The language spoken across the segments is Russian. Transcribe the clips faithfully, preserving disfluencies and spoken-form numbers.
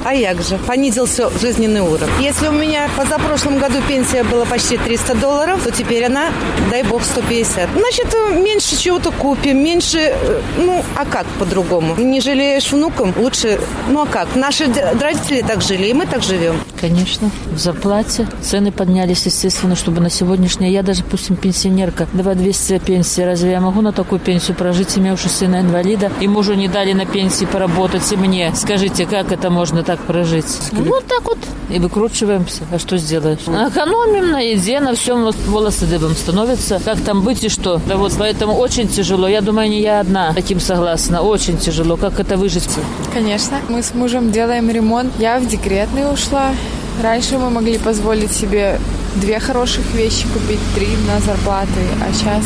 А як же? Понизился жизненный уровень. Если у меня позапрошлом году пенсия была почти триста долларов, то теперь она, дай бог, сто пятьдесят. Значит, меньше чего-то купим, меньше... Ну, а как по-другому? Не жалеешь внукам? Лучше... Ну, а как? Наши родители так жили, и мы так живем. Конечно, в зарплате. Цены поднялись, естественно, чтобы на сегодняшнее... Я даже, допустим, пенсионерка, два двести пенсии. Разве я могу на такую пенсию прожить, имевши сына инвалида? И мужу не дали на пенсии поработать, и мне. Скажите, как это можно так прожить? Ну, вот так вот. И выкручиваемся. А что сделаешь? Экономим на еде, на всем. Волосы дыбом становятся. Как там быть и что? Да вот поэтому очень тяжело. Я думаю, не я одна таким согласна. Очень тяжело. Как это выжить? Конечно. Мы с мужем делаем ремонт. Я в декретный ушла. Раньше мы могли позволить себе две хороших вещи купить, три на зарплаты. А сейчас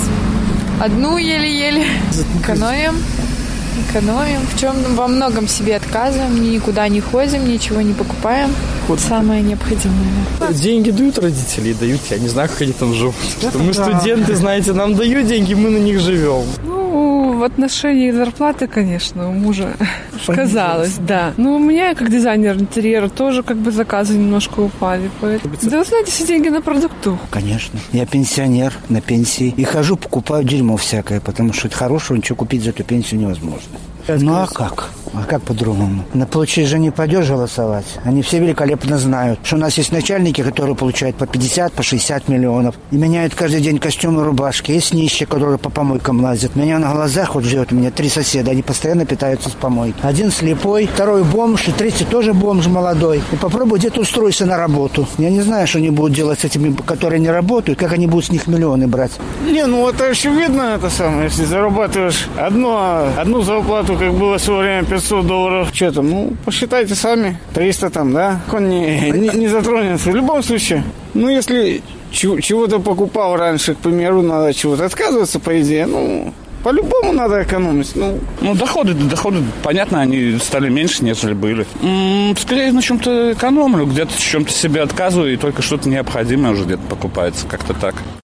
одну еле-еле. Экономим. Экономим. В чем во многом себе отказываем, никуда не ходим, ничего не покупаем. Вот самое необходимое. Деньги дают родители и дают, я не знаю, как они там живут. Мы студенты, знаете, нам дают деньги, мы на них живем. Ну, в отношении зарплаты, конечно, у мужа сказалось, да. Но у меня, как дизайнер интерьера, тоже как бы заказы немножко упали. Поэтому... Да вы знаете, все деньги на продукту. Конечно. Я пенсионер на пенсии. И хожу, покупаю дерьмо всякое, потому что хорошего ничего купить за эту пенсию невозможно. Ну а как? А как по-другому? На площади же не пойдешь голосовать. Они все великолепно знают, что у нас есть начальники, которые получают по пятьдесят, по шестьдесят миллионов. И меняют каждый день костюмы, рубашки. Есть нищие, которые по помойкам лазят. Меня на глазах вот живет у меня три соседа. Они постоянно питаются с помойки. Один слепой, второй бомж, и третий тоже бомж молодой. И попробуй где-то устроиться на работу. Я не знаю, что они будут делать с этими, которые не работают, как они будут с них миллионы брать. Не, ну это очевидно, это самое. Если зарабатываешь одно, одну зарплату, как было в свое время пятьсот долларов, что там, ну, посчитайте сами, триста там, да, он не, не, не затронется в любом случае. Ну, если чего-то покупал раньше, к примеру, надо чего-то отказываться, по идее, ну, по-любому надо экономить. Ну, ну доходы, доходы, понятно, они стали меньше, нежели были. М-м, скорее на чем-то экономлю, где-то в чем-то себе отказываю, и только что-то необходимое уже где-то покупается, как-то так.